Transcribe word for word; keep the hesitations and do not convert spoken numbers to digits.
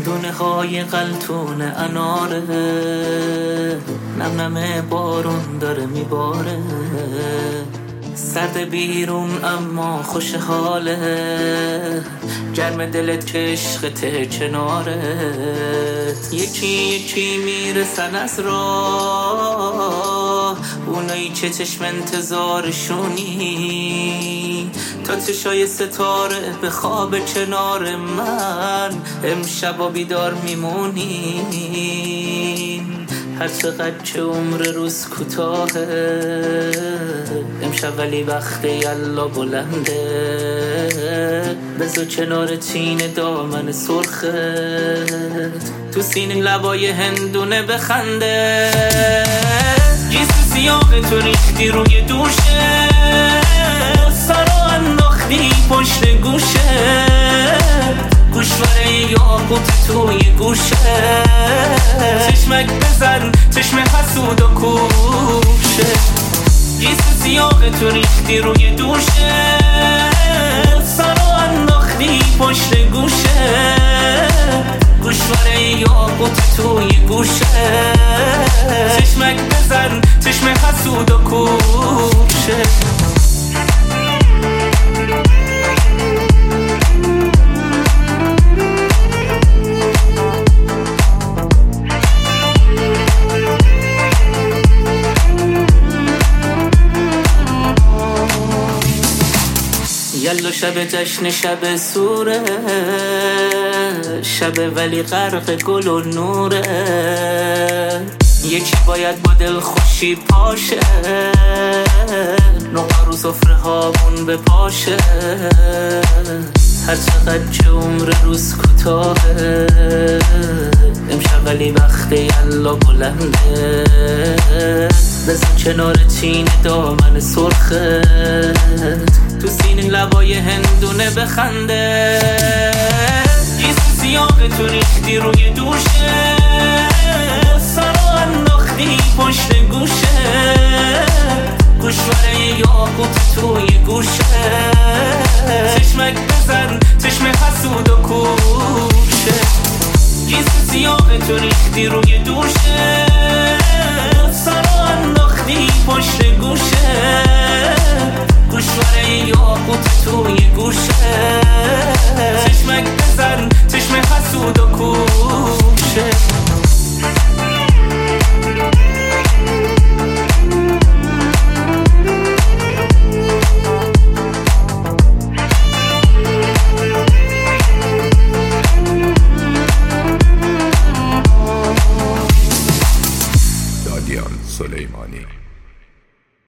دونه های قلتون اناره، نم نم بارون داره میباره، سرد بیرون اما خوش حاله، گرم دلت که عشقته کنارت. یکی یکی میرسن از راه، اونایی که چشم انتظارشونی، تا چشای ستاره به خواب کنار من امشب بیدار میمونی. هر چقدر که عمر روز کوتاهه، امشب ولی وقت یلا بلنده. بذار کنار چین دامن سرخت، تو سینه لبای هندونه بخنده. گیسو سیاه تو ریختی روی دوشه، سرا انداختی پشت گوشه، گوشواره یاقوت توی گوشه. چشمک بزن چشم حسود و کوشه، گیسو سیاه تو ریختی روی دوشه، سرا انداختی پشت گوشه، گوشواره یاقوت توی گوشه. چشمک بزن چشم حسود و کوشه. یلا شب جشن شب سوره، شب ولی غرق گل و نوره. یکی باید با دل خوشی پاشه، نقا رو سفره هامون بپاشه. هر چقدر که عمر روز کوتاهه، امشب ولی وقت یلا بلنده. بذار کنار چین دامن سرخت، تو سینه لبای هندونه بخنده. گیسو سیاه تو ریختی روی دوشه، سرا انداختی پشت گوشه، گوشواره یاقوت توی گوشه. چشمک بزن چشم حسود و کوشه، گیسو سیاه تو ریختی روی دوشه، سرا انداختی پشت گوشه، گوشواره یاقوت توی گوشه. چشمک بزن چشم حسود و کوشه. دادیان سلیمانی.